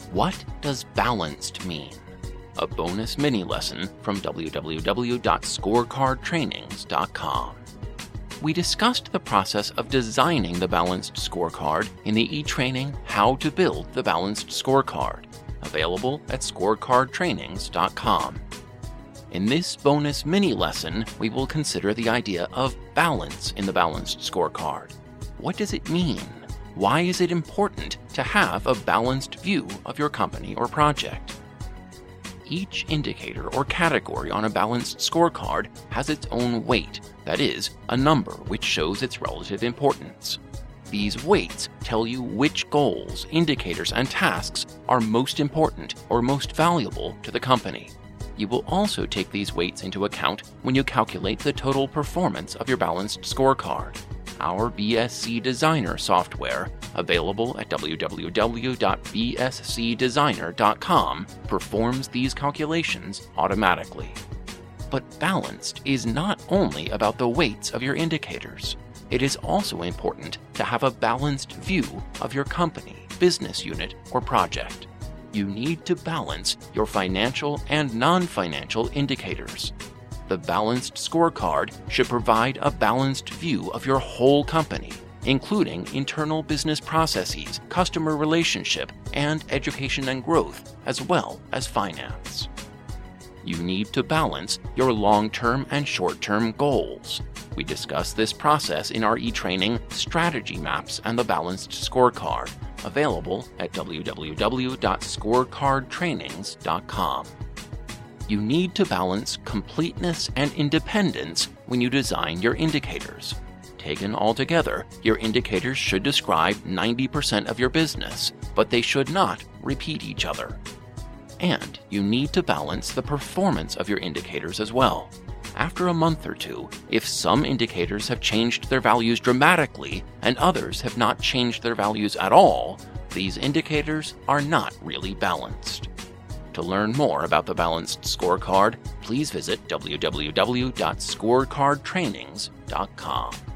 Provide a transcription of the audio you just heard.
What does balanced mean? A bonus mini lesson from www.scorecardtrainings.com. We discussed the process of designing the balanced scorecard in the e-training How to Build the Balanced Scorecard, available at scorecardtrainings.com. In this bonus mini lesson, we will consider the idea of balance in the balanced scorecard. What does it mean? Why is it important to have a balanced view of your company or project? Each indicator or category on a balanced scorecard has its own weight, that is, a number which shows its relative importance. These weights tell you which goals, indicators, and tasks are most important or most valuable to the company. You will also take these weights into account when you calculate the total performance of your balanced scorecard. Our BSC Designer software, available at www.bscdesigner.com, performs these calculations automatically. But balanced is not only about the weights of your indicators. It is also important to have a balanced view of your company, business unit, or project. You need to balance your financial and non-financial indicators. The balanced scorecard should provide a balanced view of your whole company, including internal business processes, customer relationship, and education and growth, as well as finance. You need to balance your long-term and short-term goals. We discuss this process in our e-training Strategy Maps and the Balanced Scorecard, available at www.scorecardtrainings.com. You need to balance completeness and independence when you design your indicators. Taken all together, your indicators should describe 90% of your business, but they should not repeat each other. And you need to balance the performance of your indicators as well. After a month or two, if some indicators have changed their values dramatically and others have not changed their values at all, these indicators are not really balanced. To learn more about the balanced scorecard, please visit www.scorecardtrainings.com.